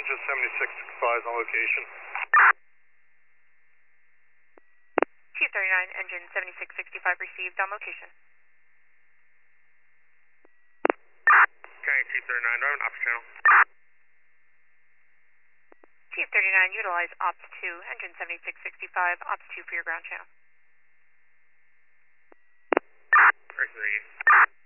engine 7665 is on location. Chief 39, engine 7665 received on location. Okay, Chief 39, driving ops channel. Chief 39, utilize Ops 2, engine 7665, Ops 2 for your ground channel. Right,